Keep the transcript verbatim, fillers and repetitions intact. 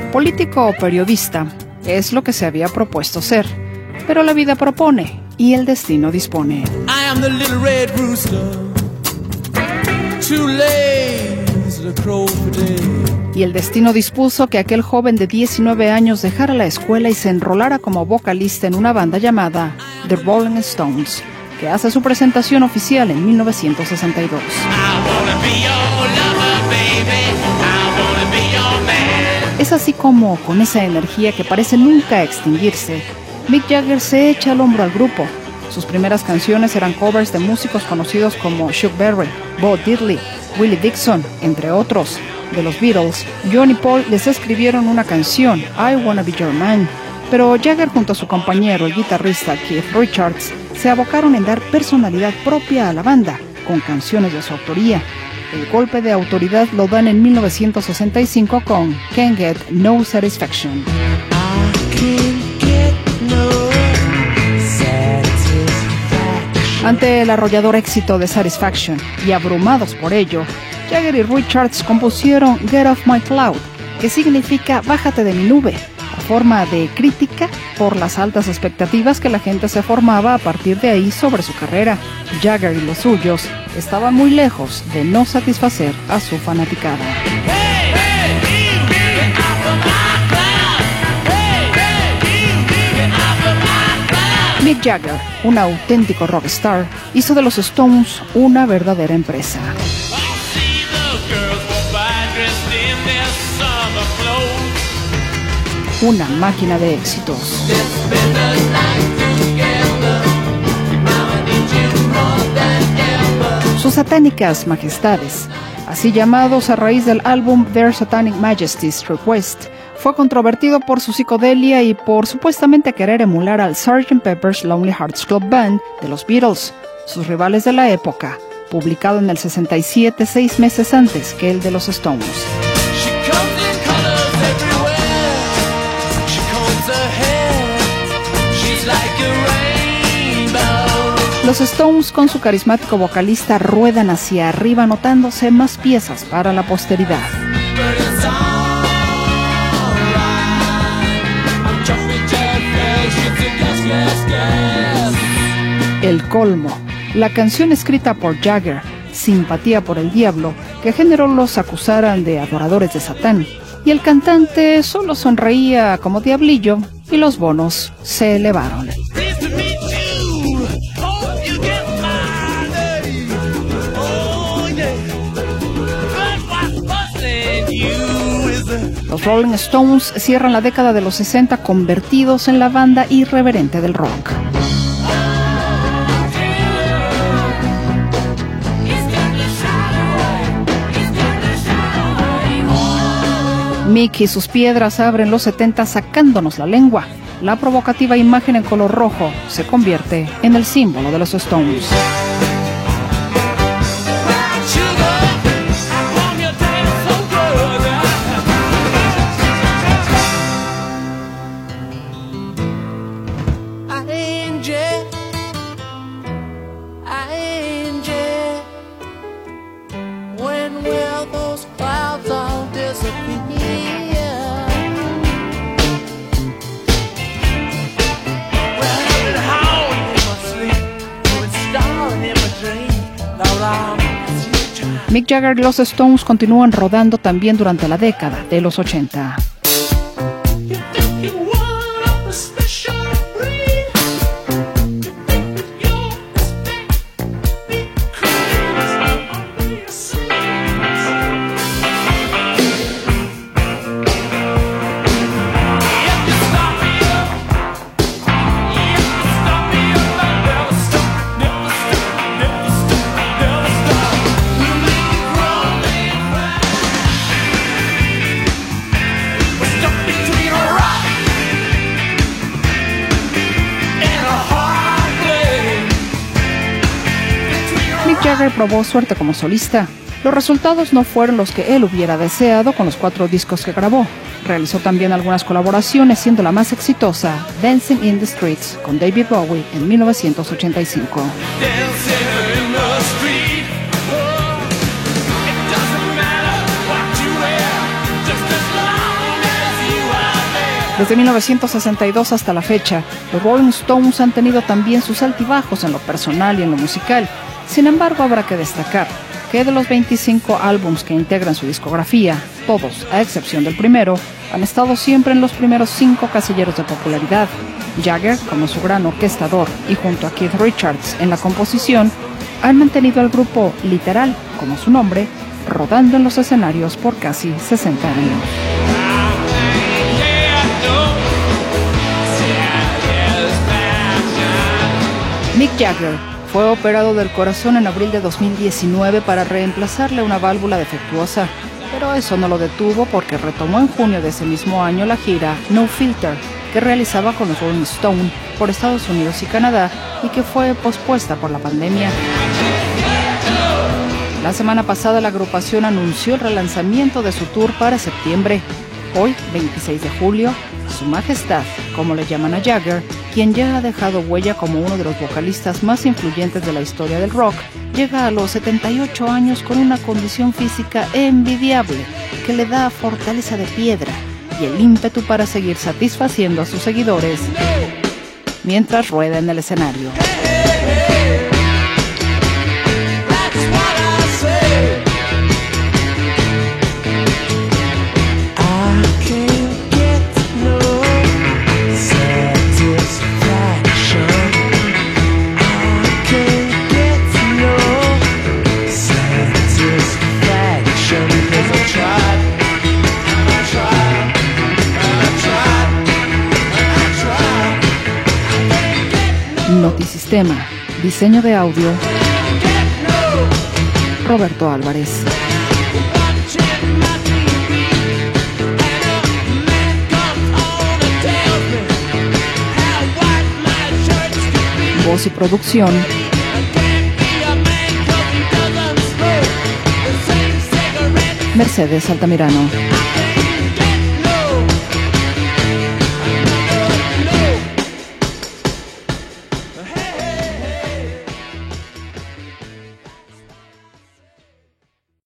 Político o periodista es lo que se había propuesto ser, pero la vida propone y el destino dispone. I am the little red rooster, too late to crow for day. Y el destino dispuso que aquel joven de diecinueve años dejara la escuela y se enrolara como vocalista en una banda llamada The Rolling Stones, que hace su presentación oficial en mil novecientos sesenta y dos. Es así como, con esa energía que parece nunca extinguirse, Mick Jagger se echa al hombro al grupo. Sus primeras canciones eran covers de músicos conocidos como Chuck Berry, Bo Diddley, Willie Dixon, entre otros. De los Beatles, John y Paul les escribieron una canción, I Wanna Be Your Man, pero Jagger junto a su compañero, el guitarrista Keith Richards, se abocaron en dar personalidad propia a la banda, con canciones de su autoría. El golpe de autoridad lo dan en mil novecientos sesenta y cinco con Can't Get No Satisfaction. Ante el arrollador éxito de Satisfaction y abrumados por ello, Jagger y Richards compusieron Get Off My Cloud, que significa Bájate de mi nube, a forma de crítica por las altas expectativas que la gente se formaba a partir de ahí sobre su carrera. Jagger y los suyos estaban muy lejos de no satisfacer a su fanaticada. Mick Jagger, un auténtico rockstar, hizo de los Stones una verdadera empresa. Una máquina de éxitos. Sus satánicas majestades, así llamados a raíz del álbum Their Satanic Majesty's Request, fue controvertido por su psicodelia y por supuestamente querer emular al sergeant Pepper's Lonely Hearts Club Band de los Beatles, sus rivales de la época, publicado en el sesenta y siete, seis meses antes que el de los Stones. Los Stones, con su carismático vocalista, ruedan hacia arriba, anotándose más piezas para la posteridad. El colmo, la canción escrita por Jagger, Simpatía por el Diablo, que generó los acusaran de adoradores de Satán, y el cantante solo sonreía como diablillo y los bonos se elevaron. Los Rolling Stones cierran la década de los sesenta convertidos en la banda irreverente del rock. Mick y sus piedras abren los setenta sacándonos la lengua. La provocativa imagen en color rojo se convierte en el símbolo de los Stones. Mick Jagger y los Stones continúan rodando también durante la década de los ochenta. Jagger probó suerte como solista. Los resultados no fueron los que él hubiera deseado con los cuatro discos que grabó. Realizó también algunas colaboraciones, siendo la más exitosa Dancing in the Streets con David Bowie en mil novecientos ochenta y cinco. Desde mil novecientos sesenta y dos hasta la fecha, los Rolling Stones han tenido también sus altibajos en lo personal y en lo musical. Sin embargo, habrá que destacar que de los veinticinco álbumes que integran su discografía, todos, a excepción del primero, han estado siempre en los primeros cinco casilleros de popularidad. Jagger, como su gran orquestador, y junto a Keith Richards en la composición, han mantenido al grupo literal, como su nombre, rodando en los escenarios por casi sesenta años. Mick Jagger fue operado del corazón en abril de dos mil diecinueve para reemplazarle una válvula defectuosa, pero eso no lo detuvo porque retomó en junio de ese mismo año la gira No Filter, que realizaba con los Rolling Stones por Estados Unidos y Canadá y que fue pospuesta por la pandemia. La semana pasada la agrupación anunció el relanzamiento de su tour para septiembre. Hoy, veintiséis de julio, Su Majestad, como le llaman a Jagger, quien ya ha dejado huella como uno de los vocalistas más influyentes de la historia del rock, llega a los setenta y ocho años con una condición física envidiable que le da fortaleza de piedra y el ímpetu para seguir satisfaciendo a sus seguidores mientras rueda en el escenario. Notisistema, diseño de audio, Roberto Álvarez. Voz y producción, Mercedes Altamirano.